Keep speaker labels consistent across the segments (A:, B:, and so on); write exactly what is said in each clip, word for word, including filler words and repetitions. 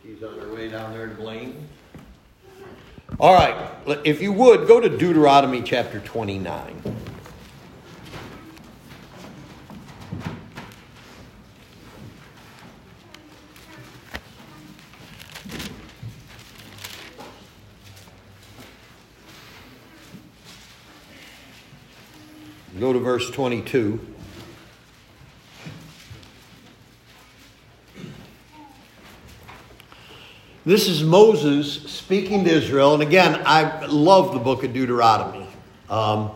A: She's on her way down there to Blaine. All right, if you would, go to Deuteronomy chapter twenty-nine. Go to verse twenty-two. This is Moses speaking to Israel. And again, I love the book of Deuteronomy. Um,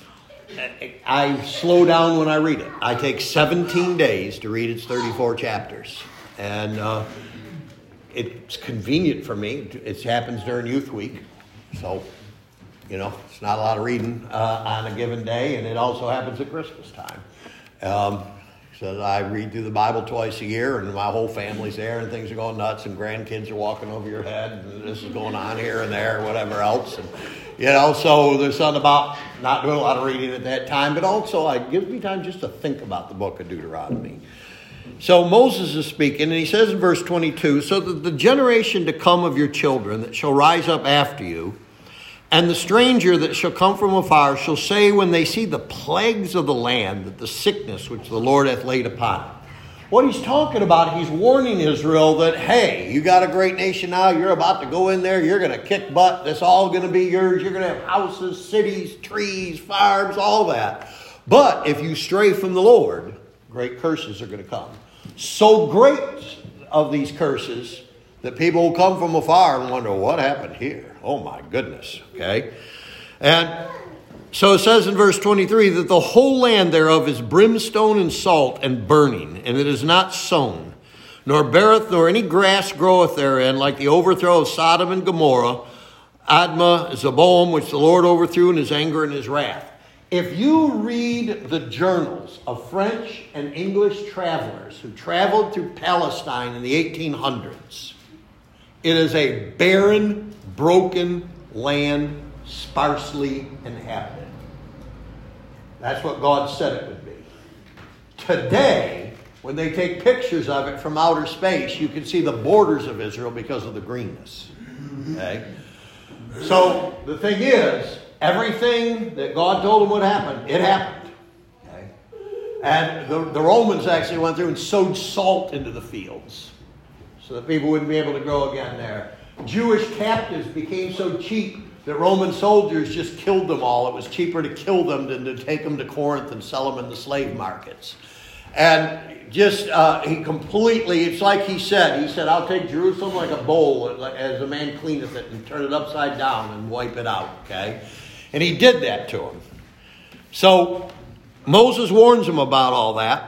A: I slow down when I read it. I take seventeen days to read its thirty-four chapters. And uh, it's convenient for me. It happens during youth week. So, you know, it's not a lot of reading uh, on a given day. And it also happens at Christmas time. Um So I read through the Bible twice a year, and my whole family's there, and things are going nuts, and grandkids are walking over your head, and this is going on here and there, whatever else. And, you know, so there's something about not doing a lot of reading at that time, but also it gives me time just to think about the book of Deuteronomy. So Moses is speaking, and he says in verse twenty-two, so that the generation to come of your children that shall rise up after you, and the stranger that shall come from afar shall say when they see the plagues of the land, that the sickness which the Lord hath laid upon it. What he's talking about, he's warning Israel that, hey, you got a great nation now. You're about to go in there. You're going to kick butt. That's all going to be yours. You're going to have houses, cities, trees, farms, all that. But if you stray from the Lord, great curses are going to come. So great of these curses that people will come from afar and wonder, what happened here? Oh, my goodness. Okay. And so it says in verse twenty-three that the whole land thereof is brimstone and salt and burning, and it is not sown, nor beareth, nor any grass groweth therein, like the overthrow of Sodom and Gomorrah, Admah, Zeboam, which the Lord overthrew in his anger and his wrath. If you read the journals of French and English travelers who traveled through Palestine in the eighteen hundreds, it is a barren, broken land, sparsely inhabited. That's what God said it would be. Today, when they take pictures of it from outer space, you can see the borders of Israel because of the greenness. Okay? So the thing is, everything that God told them would happen, it happened. Okay? And the, the Romans actually went through and sowed salt into the fields so that people wouldn't be able to grow again there. Jewish captives became so cheap that Roman soldiers just killed them all. It was cheaper to kill them than to take them to Corinth and sell them in the slave markets. And just, uh, he completely, it's like he said, he said, I'll take Jerusalem like a bowl as a man cleaneth it and turn it upside down and wipe it out, okay? And he did that to him. So Moses warns him about all that.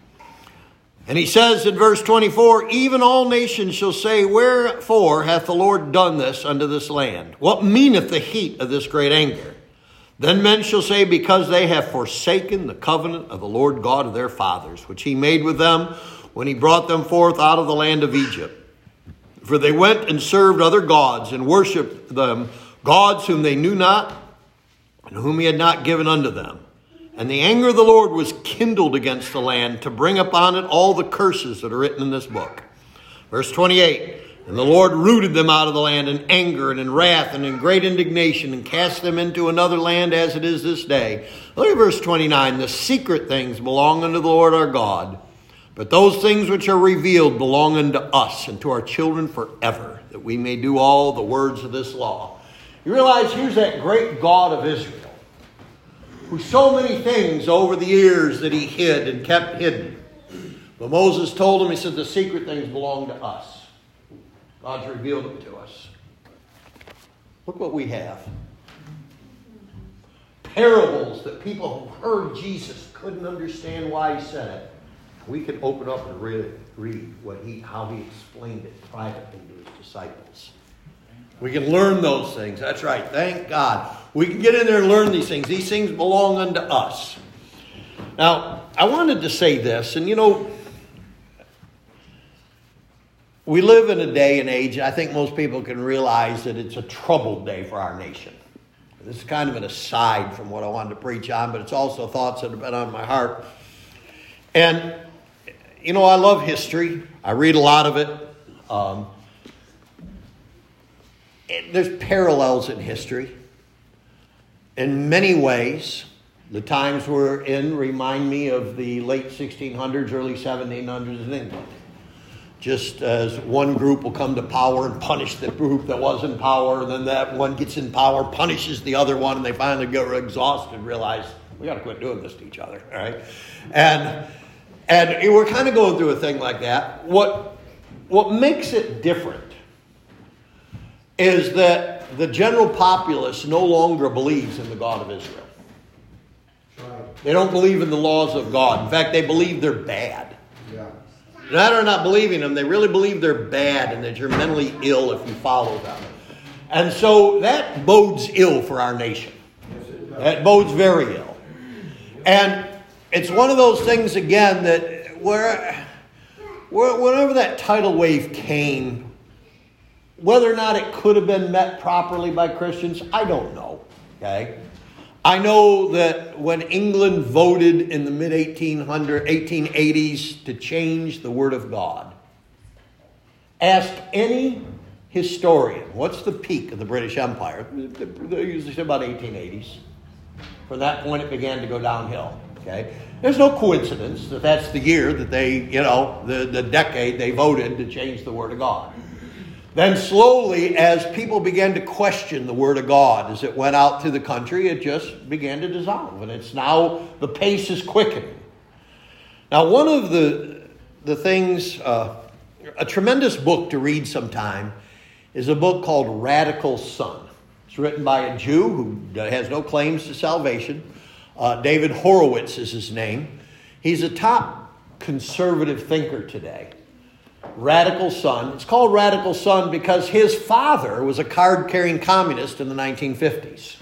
A: And he says in verse twenty-four, even all nations shall say, wherefore hath the Lord done this unto this land? What meaneth the heat of this great anger? Then men shall say, because they have forsaken the covenant of the Lord God of their fathers, which he made with them when he brought them forth out of the land of Egypt. For they went and served other gods and worshipped them, gods whom they knew not and whom he had not given unto them. And the anger of the Lord was kindled against the land to bring upon it all the curses that are written in this book. Verse twenty-eight, and the Lord rooted them out of the land in anger and in wrath and in great indignation and cast them into another land as it is this day. Look at verse twenty-nine. The secret things belong unto the Lord our God, but those things which are revealed belong unto us and to our children forever, that we may do all the words of this law. You realize here's that great God of Israel, who so many things over the years that he hid and kept hidden. But Moses told him, he said, the secret things belong to us. God's revealed them to us. Look what we have. Parables that people who heard Jesus couldn't understand why he said it. We can open up and really read what he, how he explained it privately to his disciples. We can learn those things. That's right. Thank God. We can get in there and learn these things. These things belong unto us. Now, I wanted to say this, and you know, we live in a day and age, I think most people can realize that it's a troubled day for our nation. This is kind of an aside from what I wanted to preach on, but it's also thoughts that have been on my heart. And, you know, I love history. I read a lot of it. Um, it, there's parallels in history. In many ways, the times we're in remind me of the late sixteen hundreds, early seventeen hundreds in England. Just as one group will come to power and punish the group that was in power, and then that one gets in power, punishes the other one, and they finally get exhausted and realize, we got to quit doing this to each other, all right? And and we're kind of going through a thing like that. What what makes it different is that the general populace no longer believes in the God of Israel. They don't believe in the laws of God. In fact, they believe they're bad.
B: Yeah.
A: Not or not believing them, they really believe they're bad and that you're mentally ill if you follow them. And so that bodes ill for our nation. That bodes very ill. And it's one of those things, again, that where, where whenever that tidal wave came, whether or not it could have been met properly by Christians, I don't know. Okay? I know that when England voted in the mid eighteen eighties to change the Word of God, ask any historian, what's the peak of the British Empire? They usually say about eighteen eighties. From that point, it began to go downhill. Okay, there's no coincidence that that's the year that they, you know, the, the decade they voted to change the Word of God. Then slowly, as people began to question the Word of God, as it went out through the country, it just began to dissolve. And it's now, the pace is quickening. Now, one of the, the things, uh, a tremendous book to read sometime is a book called Radical Son. It's written by a Jew who has no claims to salvation. Uh, David Horowitz is his name. He's a top conservative thinker today. Radical Son. It's called Radical Son because his father was a card-carrying communist in the nineteen fifties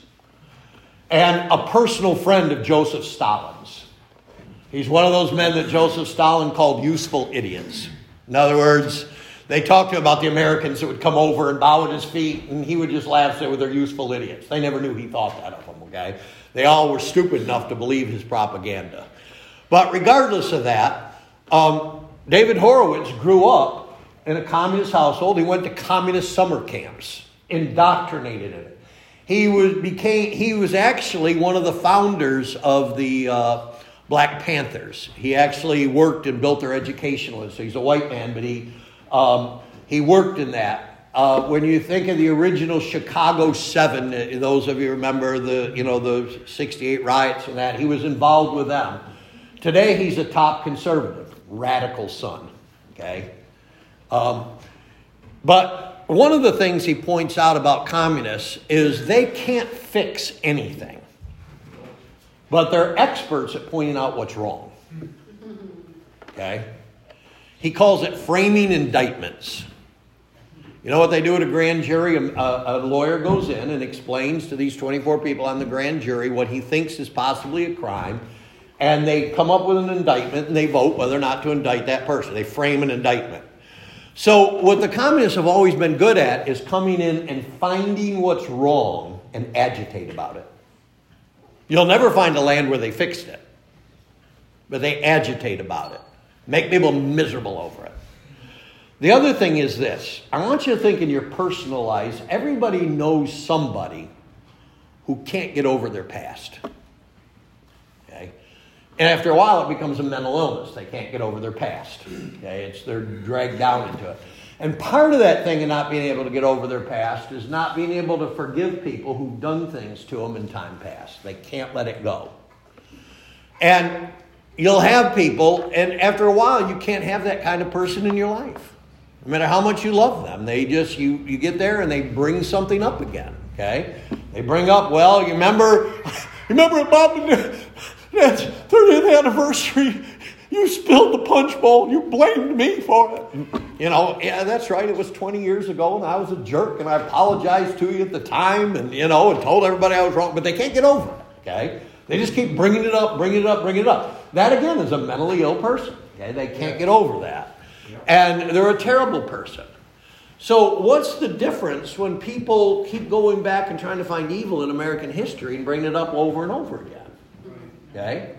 A: and a personal friend of Joseph Stalin's. He's one of those men that Joseph Stalin called useful idiots. In other words, they talked to him about the Americans that would come over and bow at his feet, and he would just laugh and say, well, they're useful idiots. They never knew he thought that of them, okay? They all were stupid enough to believe his propaganda. But regardless of that, um, David Horowitz grew up in a communist household. He went to communist summer camps, indoctrinated in it. He was became he was actually one of the founders of the uh, Black Panthers. He actually worked and built their educational. So he's a white man, but he um, he worked in that. Uh, when you think of the original Chicago Seven, those of you remember the you know the sixty-eight riots and that, he was involved with them. Today he's a top conservative. Radical Son, okay? Um, but one of the things he points out about communists is they can't fix anything. But they're experts at pointing out what's wrong. Okay? He calls it framing indictments. You know what they do at a grand jury? A, a lawyer goes in and explains to these twenty-four people on the grand jury what he thinks is possibly a crime. And they come up with an indictment and they vote whether or not to indict that person. They frame an indictment. So what the communists have always been good at is coming in and finding what's wrong and agitate about it. You'll never find a land where they fixed it. But they agitate about it. Make people miserable over it. The other thing is this. I want you to think in your personal lives, everybody knows somebody who can't get over their past. Okay? And after a while, it becomes a mental illness. They can't get over their past. Okay? It's they're dragged down into it. And part of that thing of not being able to get over their past is not being able to forgive people who've done things to them in time past. They can't let it go. And you'll have people, and after a while, you can't have that kind of person in your life. No matter how much you love them, they just, you, you get there and they bring something up again. Okay? They bring up, well, you remember, you remember at Bob and Dad's thirtieth anniversary, you spilled the punch bowl. You blamed me for it. You know, yeah, that's right. It was twenty years ago, and I was a jerk, and I apologized to you at the time, and, you know, and told everybody I was wrong. But they can't get over it, okay? They just keep bringing it up, bringing it up, bringing it up. That, again, is a mentally ill person, okay? They can't get over that. And they're a terrible person. So what's the difference when people keep going back and trying to find evil in American history and bring it up over and over again? Okay?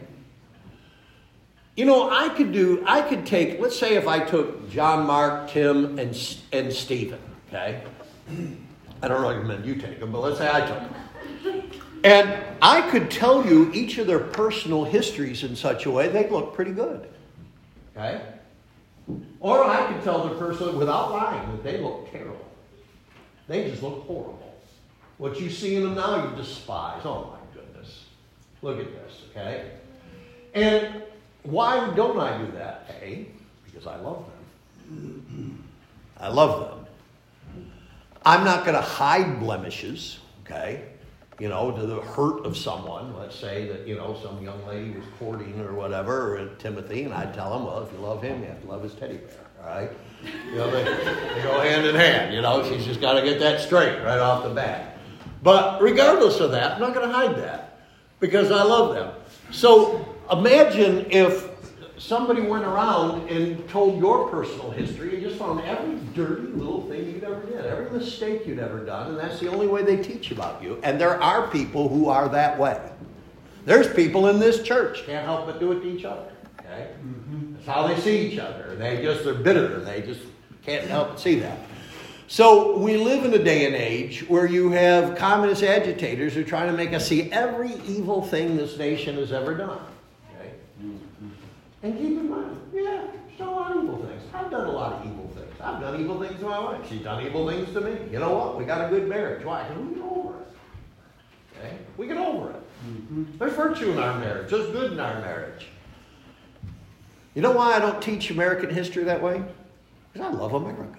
A: You know, I could do, I could take, let's say if I took John, Mark, Tim, and, and Stephen, okay? I don't recommend you take them, but let's say I took them. And I could tell you each of their personal histories in such a way they look pretty good. Okay? Or I could tell their personal, without lying, that they look terrible. They just look horrible. What you see in them now, you despise. Oh my goodness. Look at this, okay? And why don't I do that? A, because I love them. I love them. I'm not going to hide blemishes, okay? You know, to the hurt of someone. Let's say that, you know, some young lady was courting or whatever, or Timothy, and I'd tell him, well, if you love him, you have to love his teddy bear, all right? You know, they, they go hand in hand, you know. She's just got to get that straight right off the bat. But regardless of that, I'm not going to hide that because I love them. So imagine if somebody went around and told your personal history and just found every dirty little thing you'd ever did, every mistake you'd ever done, and that's the only way they teach about you. And there are people who are that way. There's people in this church can't help but do it to each other. Okay? Mm-hmm. That's how they see each other. They just, they're bitter. They just can't help but see that. So we live in a day and age where you have communist agitators who are trying to make us see every evil thing this nation has ever done. Okay? Mm-hmm. And keep in mind, yeah, there's a lot of evil things. I've done a lot of evil things. I've done evil things to my wife. She's done evil things to me. You know what? We got a good marriage. Why? Because we get over it. Okay? We get over it. Mm-hmm. There's virtue in our marriage. There's good in our marriage. You know why I don't teach American history that way? Because I love America.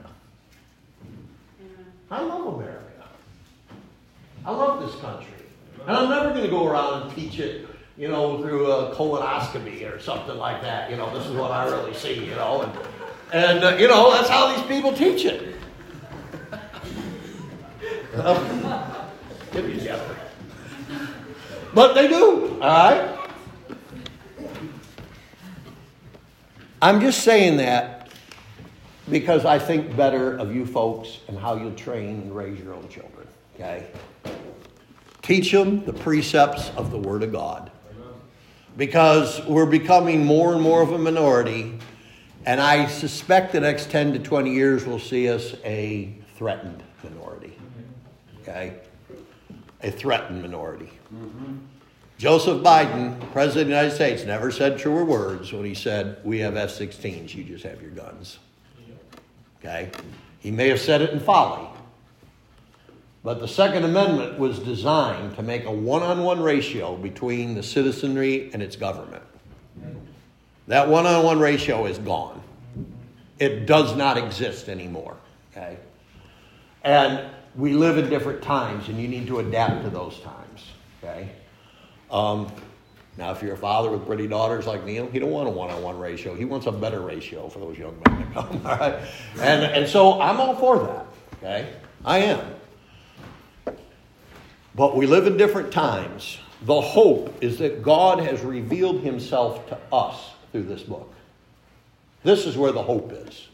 A: I love America. I love this country. And I'm never going to go around and teach it, you know, through a colonoscopy or something like that. You know, this is what I really see, you know. And, and uh, you know, that's how these people teach it. Get together. But they do, all right? I'm just saying that because I think better of you folks and how you'll train and raise your own children, okay? Teach them the precepts of the Word of God. Because we're becoming more and more of a minority, and I suspect the next ten to twenty years will see us a threatened minority, okay? A threatened minority. Mm-hmm. Joseph Biden, President of the United States, never said truer words when he said, we have F sixteens, you just have your guns. Okay? He may have said it in folly. But the Second Amendment was designed to make a one-on-one ratio between the citizenry and its government. That one-on-one ratio is gone. It does not exist anymore. Okay? And we live in different times, and you need to adapt to those times. Okay? Um, now, if you're a father with pretty daughters like Neil, he don't want a one-on-one ratio. He wants a better ratio for those young men to come. All right? And, and so I'm all for that. Okay? I am. But we live in different times. The hope is that God has revealed himself to us through this book. This is where the hope is.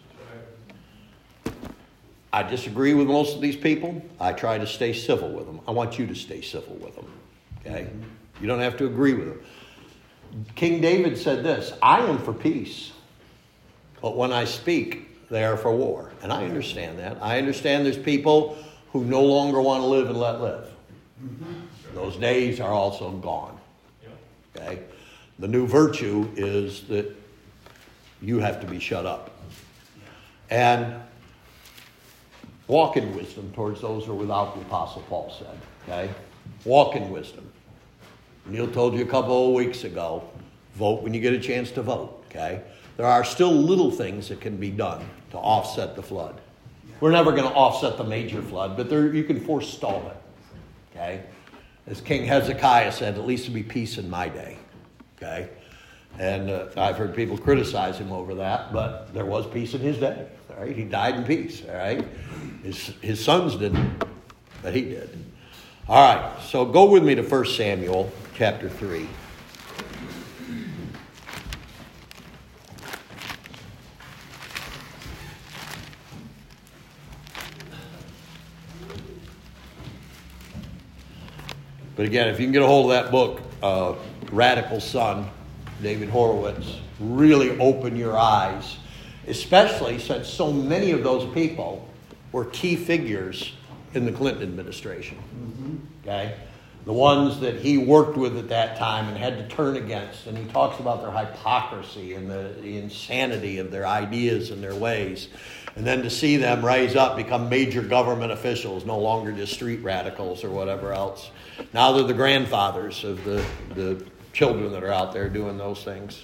A: I disagree with most of these people. I try to stay civil with them. I want you to stay civil with them. Okay? You don't have to agree with them. King David said this, I am for peace, but when I speak, they are for war. And I understand that. I understand there's people who no longer want to live and let live. Mm-hmm. Those days are also gone. Okay? The new virtue is that you have to be shut up. And walk in wisdom towards those who are without, the Apostle Paul said. Okay? Walk in wisdom. Neil told you a couple of weeks ago, vote when you get a chance to vote. Okay? There are still little things that can be done to offset the flood. We're never going to offset the major flood, but there, you can forestall it. Okay? As King Hezekiah said, at least there'll be peace in my day. Okay? And uh, I've heard people criticize him over that, but there was peace in his day. All right? He died in peace. All right? His, his sons didn't, but he did. All right, so go with me to First Samuel chapter three. But again, if you can get a hold of that book, uh, Radical Son, David Horowitz, really open your eyes, especially since so many of those people were key figures in the Clinton administration. Mm-hmm. Okay? The ones that he worked with at that time and had to turn against. And he talks about their hypocrisy and the, the insanity of their ideas and their ways. And then to see them rise up, become major government officials, no longer just street radicals or whatever else. Now they're the grandfathers of the, the children that are out there doing those things.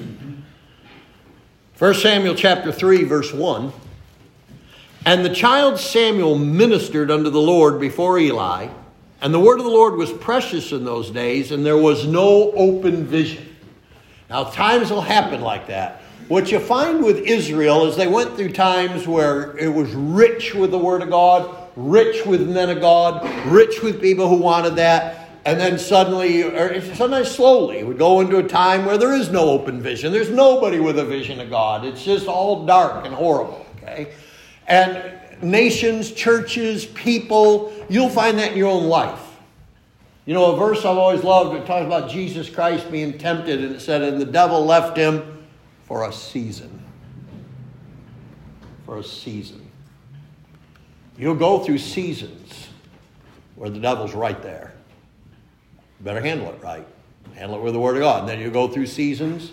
A: First Samuel chapter three, verse one. And the child Samuel ministered unto the Lord before Eli, and the word of the Lord was precious in those days, and there was no open vision. Now, times will happen like that. What you find with Israel is they went through times where it was rich with the word of God, rich with men of God, rich with people who wanted that, and then suddenly, or sometimes slowly, would go into a time where there is no open vision. There's nobody with a vision of God. It's just all dark and horrible, okay? And nations, churches, people, you'll find that in your own life. You know, a verse I've always loved, it talks about Jesus Christ being tempted, and it said, and the devil left him for a season. For a season. You'll go through seasons where the devil's right there. You better handle it right. Handle it with the word of God. And then you go through seasons.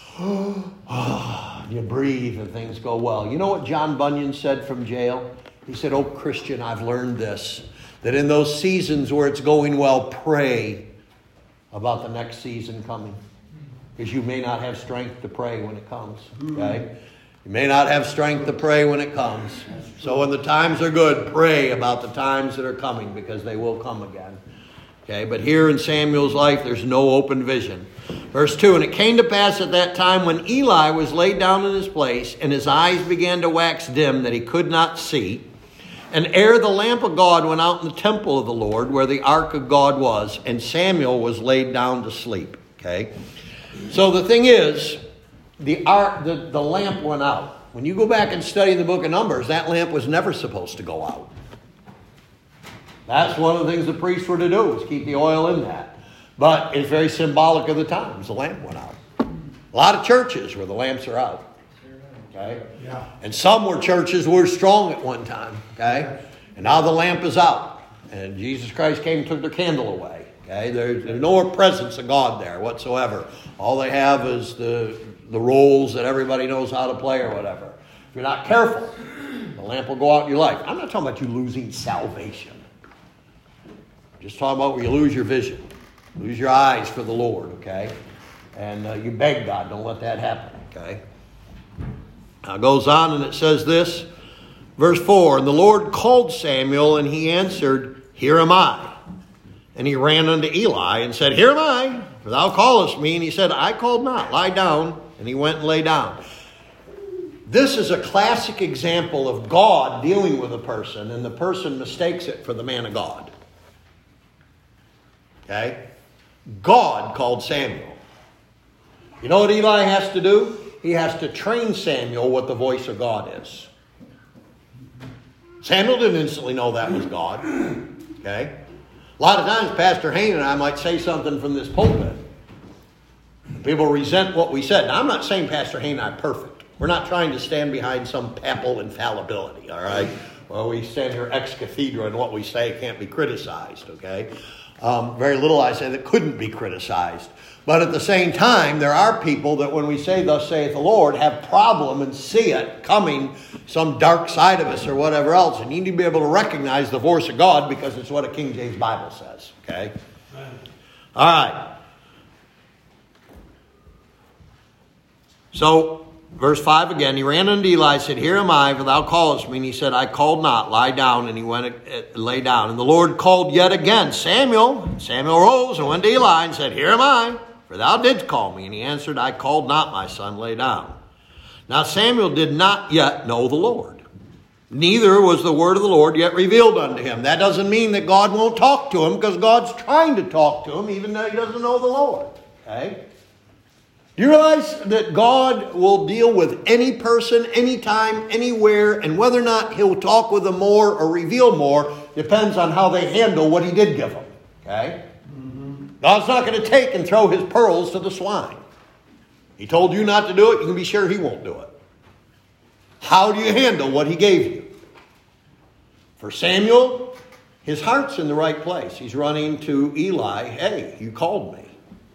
A: You breathe and things go well. You know what John Bunyan said from jail? He said, oh, Christian, I've learned this. That in those seasons where it's going well, pray about the next season coming. Because you may not have strength to pray when it comes. Okay? You may not have strength to pray when it comes. So when the times are good, pray about the times that are coming, because they will come again. Okay, but here in Samuel's life, there's no open vision. Verse two, and it came to pass at that time when Eli was laid down in his place, and his eyes began to wax dim, that he could not see. And ere the lamp of God went out in the temple of the Lord, where the ark of God was, and Samuel was laid down to sleep. Okay, so the thing is, the ark, the, the lamp went out. When you go back and study the book of Numbers, that lamp was never supposed to go out. That's one of the things the priests were to do, was keep the oil in that. But it's very symbolic of the times. The lamp went out. A lot of churches where the lamps are out. Okay? Yeah. And some were churches were strong at one time. Okay? And now the lamp is out. And Jesus Christ came and took their candle away. Okay? There's, there's no more presence of God there whatsoever. All they have is the, the roles that everybody knows how to play or whatever. If you're not careful, the lamp will go out in your life. I'm not talking about you losing salvation. Just talking about where you lose your vision. Lose your eyes for the Lord, okay? And uh, you beg God, don't let that happen, okay? Now it goes on and it says this, verse four, and the Lord called Samuel, and he answered, here am I. And he ran unto Eli and said, here am I, for thou callest me. And he said, I called not, lie down. And he went and lay down. This is a classic example of God dealing with a person, and the person mistakes it for the man of God. Okay? God called Samuel. You know what Eli has to do? He has to train Samuel what the voice of God is. Samuel didn't instantly know that was God. Okay? A lot of times Pastor Hayne and I might say something from this pulpit. People resent what we said. Now, I'm not saying Pastor Hayne and I are perfect. We're not trying to stand behind some papal infallibility, all right? Well, we stand here ex cathedra, and what we say can't be criticized, okay? Um, very little I say that couldn't be criticized. But at the same time, there are people that when we say, thus saith the Lord, have problem and see it coming, some dark side of us or whatever else. And you need to be able to recognize the voice of God, because it's what a King James Bible says. Okay? Right. All right. So, verse five again, he ran unto Eli and said, here am I, for thou callest me. And he said, I called not, lie down. And he went and lay down. And the Lord called yet again, Samuel. Samuel rose and went to Eli and said, here am I, for thou didst call me. And he answered, I called not, my son, lay down. Now Samuel did not yet know the Lord. Neither was the word of the Lord yet revealed unto him. That doesn't mean that God won't talk to him, because God's trying to talk to him, even though he doesn't know the Lord. Okay? Do you realize that God will deal with any person, anytime, anywhere, and whether or not he'll talk with them more or reveal more depends on how they handle what he did give them. Okay? Mm-hmm. God's not going to take and throw his pearls to the swine. He told you not to do it, you can be sure he won't do it. How do you handle what he gave you? For Samuel, His heart's in the right place. He's running to Eli. Hey, you called me.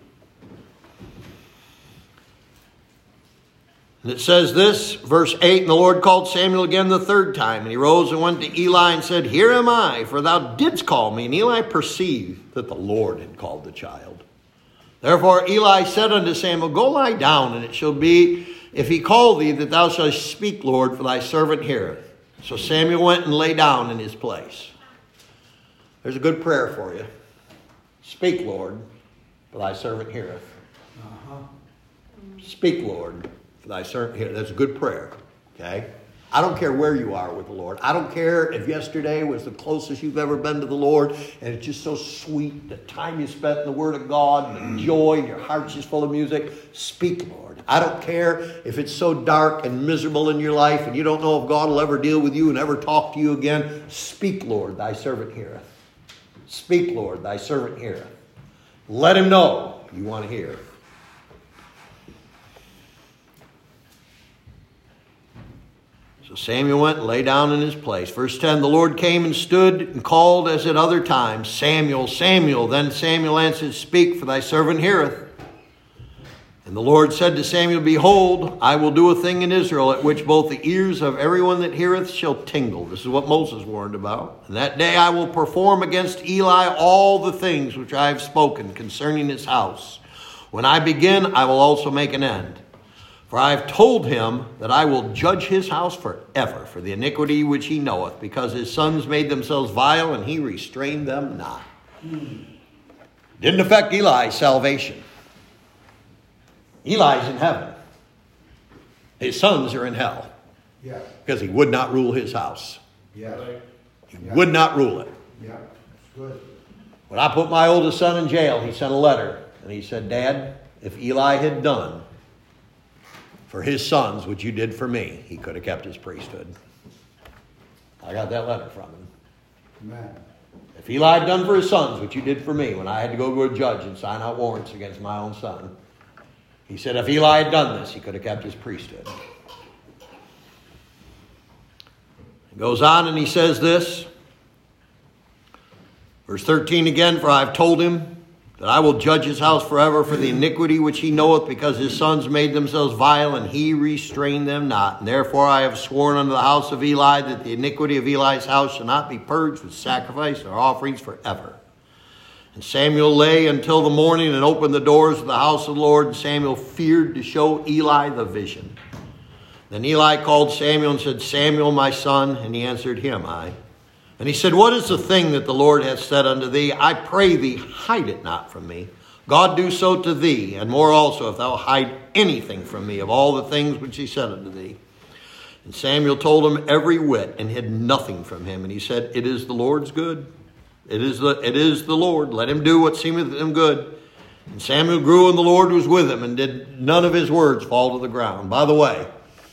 A: And it says this, verse eight, and the Lord called Samuel again the third time. And he rose and went to Eli and said, Here am I, for thou didst call me. And Eli perceived that the Lord had called the child. Therefore Eli said unto Samuel, Go lie down, and it shall be, if he call thee, that thou shalt speak, Lord, for thy servant heareth. So Samuel went and lay down in his place. There's a good prayer for you. Speak, Lord, for thy servant heareth. Uh-huh. Speak, Lord, for thy servant heareth. That's a good prayer, okay? I don't care where you are with the Lord. I don't care if yesterday was the closest you've ever been to the Lord, and it's just so sweet, the time you spent in the Word of God, and the joy, and your heart's just full of music. Speak, Lord. I don't care if it's so dark and miserable in your life, and you don't know if God will ever deal with you and ever talk to you again. Speak, Lord, thy servant heareth. Speak, Lord, thy servant heareth. Let him know you want to hear. So Samuel went and lay down in his place. Verse ten, the Lord came and stood and called as at other times, Samuel, Samuel. Then Samuel answered, Speak, for thy servant heareth. And the Lord said to Samuel, Behold, I will do a thing in Israel at which both the ears of everyone that heareth shall tingle. This is what Moses warned about. And that day I will perform against Eli all the things which I have spoken concerning his house. When I begin, I will also make an end. For I have told him that I will judge his house forever for the iniquity which he knoweth, because his sons made themselves vile, and he restrained them not. Didn't affect Eli's salvation. Eli's in heaven. His sons are in hell.
B: Yeah.
A: Because he would not rule his house.
B: Yeah.
A: He
B: yeah.
A: would not rule it.
B: Yeah. It's good.
A: When I put my oldest son in jail, he sent a letter. And he said, Dad, if Eli had done for his sons what you did for me, he could have kept his priesthood. I got that letter from him.
B: Amen.
A: If Eli had done for his sons what you did for me when I had to go to a judge and sign out warrants against my own son, he said if Eli had done this, he could have kept his priesthood. He goes on and he says this. Verse thirteen again, for I have told him that I will judge his house forever for the iniquity which he knoweth, because his sons made themselves vile, and he restrained them not. And therefore I have sworn unto the house of Eli that the iniquity of Eli's house shall not be purged with sacrifice or offerings forever. And Samuel lay until the morning and opened the doors of the house of the Lord, and Samuel feared to show Eli the vision. Then Eli called Samuel and said, Samuel, my son. And he answered, Here am I. And he said, What is the thing that the Lord hath said unto thee? I pray thee, hide it not from me. God do so to thee, and more also, if thou hide anything from me of all the things which he said unto thee. And Samuel told him every whit, and hid nothing from him. And he said, It is the Lord's good. It is the, it is the Lord. Let him do what seemeth him good. And Samuel grew, and the Lord was with him, and did none of his words fall to the ground. By the way,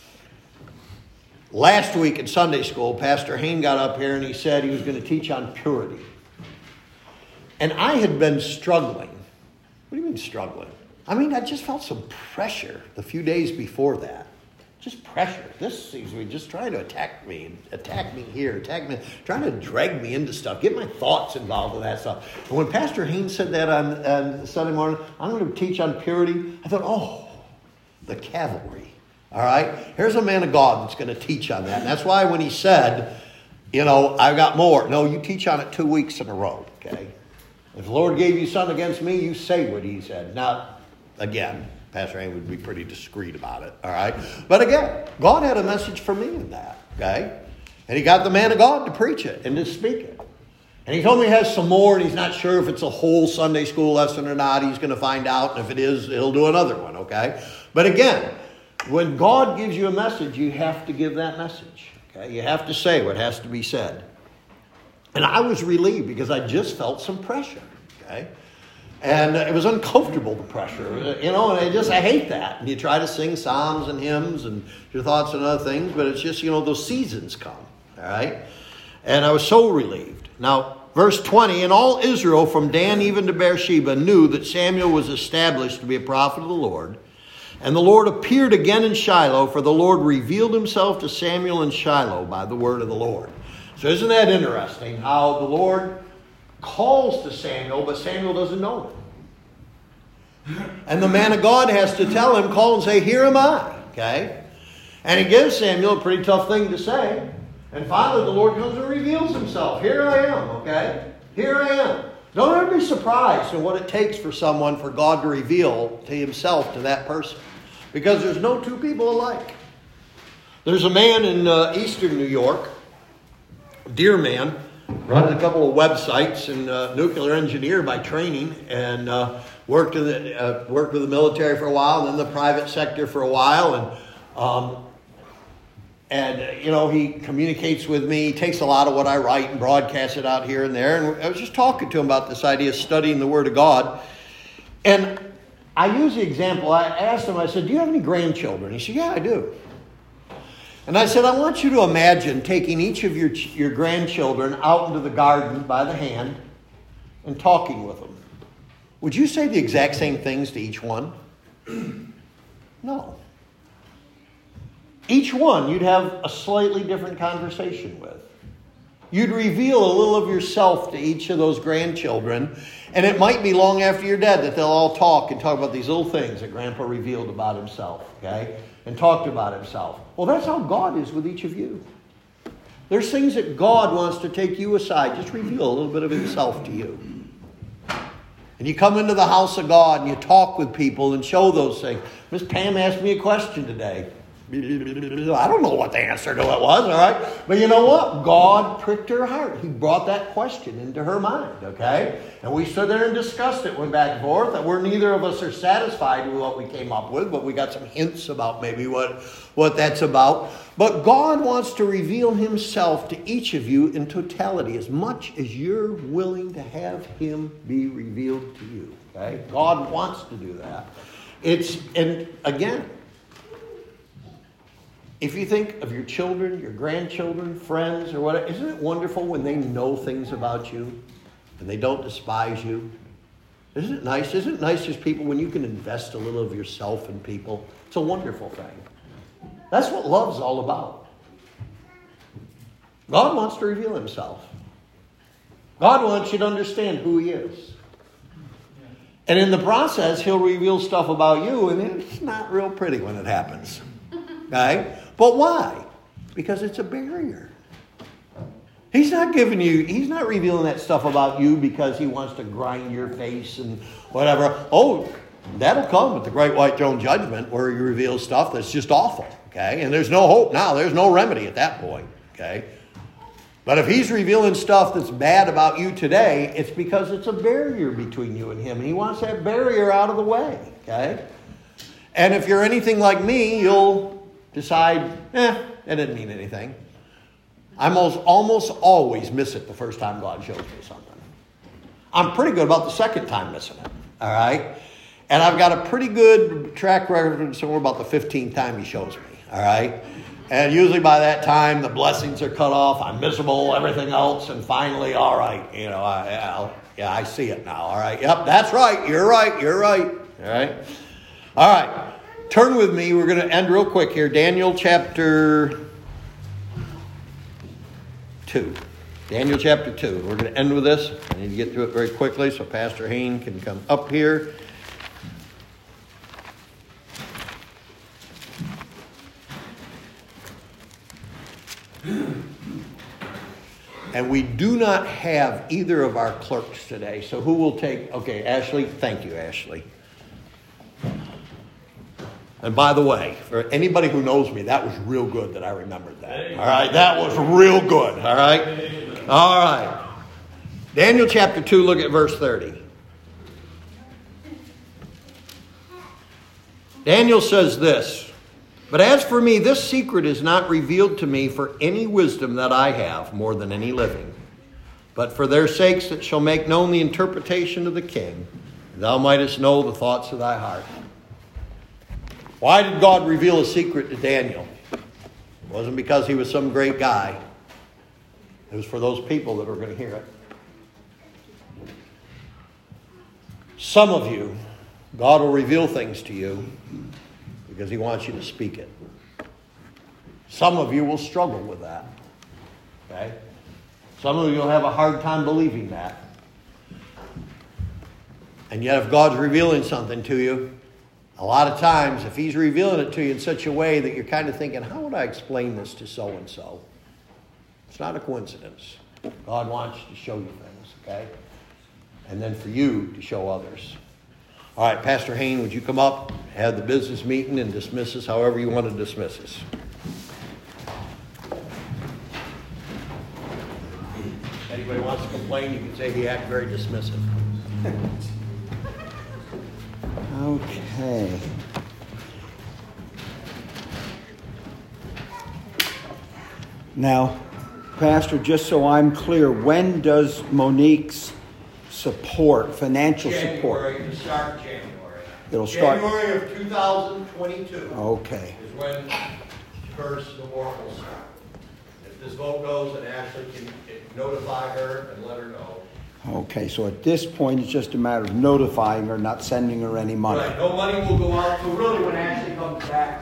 A: last week in Sunday school, Pastor Hain got up here and he said he was going to teach on purity. And I had been struggling. What do you mean struggling? I mean, I just felt some pressure the few days before that. Just pressure. This seems to be just trying to attack me, attack me here, attack me, trying to drag me into stuff, get my thoughts involved with that stuff. And when Pastor Hain said that on, on Sunday morning, I'm going to teach on purity, I thought, oh, the cavalry. All right? Here's a man of God that's going to teach on that. And that's why when he said, you know, I've got more. No, you teach on it two weeks in a row, okay? If the Lord gave you something against me, you say what he said. Now, again, Pastor Hain would be pretty discreet about it, all right? But again, God had a message for me in that, okay? And he got the man of God to preach it and to speak it. And he told me he has some more, and he's not sure if it's a whole Sunday school lesson or not. He's going to find out, and if it is, he'll do another one, okay? But again, when God gives you a message, you have to give that message, okay? You have to say what has to be said. And I was relieved because I just felt some pressure, okay? And it was uncomfortable, the pressure, you know, and I just, I hate that. And you try to sing psalms and hymns and your thoughts and other things, but it's just, you know, those seasons come, all right? And I was so relieved. Now, verse twenty, and all Israel from Dan even to Beersheba knew that Samuel was established to be a prophet of the Lord. And the Lord appeared again in Shiloh, for the Lord revealed himself to Samuel in Shiloh by the word of the Lord. So isn't that interesting how the Lord calls to Samuel, but Samuel doesn't know him. And the man of God has to tell him, call and say, here am I. Okay? And he gives Samuel a pretty tough thing to say. And finally the Lord comes and reveals himself. Here I am. Okay? Here I am. Don't ever be surprised at what it takes for someone, for God to reveal to himself to that person. Because there's no two people alike. There's a man in uh, eastern New York, dear man, running a couple of websites, and uh, nuclear engineer by training, and uh, worked in the uh, worked with the military for a while, and then the private sector for a while, and um, and uh, you know, he communicates with me. He takes a lot of what I write and broadcasts it out here and there. And I was just talking to him about this idea of studying the Word of God, and I use the example. I asked him. I said, "Do you have any grandchildren?" He said, "Yeah, I do." And I said, I want you to imagine taking each of your, your grandchildren out into the garden by the hand and talking with them. Would you say the exact same things to each one? No. Each one you'd have a slightly different conversation with. You'd reveal a little of yourself to each of those grandchildren. And it might be long after you're dead that they'll all talk and talk about these little things that Grandpa revealed about himself. Okay? And talked about himself. Well, that's how God is with each of you. There's things that God wants to take you aside. Just reveal a little bit of himself to you. And you come into the house of God and you talk with people and show those things. Miss Pam asked me a question today. I don't know what the answer to it was, all right? But you know what? God pricked her heart. He brought that question into her mind, okay? And we stood there and discussed it, went back and forth. That we're neither of us are satisfied with what we came up with, but we got some hints about maybe what, what that's about. But God wants to reveal himself to each of you in totality, as much as you're willing to have him be revealed to you, okay? God wants to do that. It's, and again, if you think of your children, your grandchildren, friends, or whatever, isn't it wonderful when they know things about you and they don't despise you? Isn't it nice? Isn't it nice as people when you can invest a little of yourself in people? It's a wonderful thing. That's what love's all about. God wants to reveal himself. God wants you to understand who he is. And in the process, he'll reveal stuff about you, and it's not real pretty when it happens. Okay? But why? Because it's a barrier. He's not giving you, he's not revealing that stuff about you because he wants to grind your face and whatever. Oh, that'll come with the great white throne judgment where he reveals stuff that's just awful. Okay? And there's no hope now. There's no remedy at that point. Okay? But if he's revealing stuff that's bad about you today, it's because it's a barrier between you and him. And he wants that barrier out of the way. Okay? And if you're anything like me, you'll decide, eh, it didn't mean anything. I almost, almost always miss it the first time God shows me something. I'm pretty good about the second time missing it. All right? And I've got a pretty good track record somewhere about the fifteenth time he shows me. All right? And usually by that time, the blessings are cut off. I'm miserable, everything else. And finally, all right, you know, I, I'll, yeah, I see it now. All right? Yep, that's right. You're right. You're right. All right? All right. Turn with me. We're going to end real quick here. Daniel chapter two. Daniel chapter two. We're going to end with this. I need to get through it very quickly so Pastor Hayne can come up here. And we do not have either of our clerks today. So who will take... Okay, Ashley. Thank you, Ashley. And by the way, for anybody who knows me, that was real good that I remembered that. All right, that was real good. All right, all right. Daniel chapter two, look at verse thirty. Daniel says this, "But as for me, this secret is not revealed to me for any wisdom that I have more than any living, but for their sakes that shall make known the interpretation of the king, thou mightest know the thoughts of thy heart." Why did God reveal a secret to Daniel? It wasn't because he was some great guy. It was for those people that were going to hear it. Some of you, God will reveal things to you because he wants you to speak it. Some of you will struggle with that. Okay? Some of you will have a hard time believing that. And yet if God's revealing something to you, a lot of times if he's revealing it to you in such a way that you're kind of thinking, how would I explain this to so-and-so? It's not a coincidence. God wants to show you things, okay? And then for you to show others. All right, Pastor Hayne, would you come up, have the business meeting, and dismiss us however you want to dismiss us? Anybody wants to complain, you can say he acted very dismissive.
B: Okay. Now, Pastor, just so I'm clear, when does Monique's support, financial support?
A: January, to start January.
B: It'll start.
A: January of two thousand twenty-two.
B: Okay.
A: Is when her support will start. If this vote goes, then Ashley can notify her and let her know.
B: Okay, so at this point, it's just a matter of notifying her, not sending her any money.
A: Right, no money will go out. So really, when Ashley comes back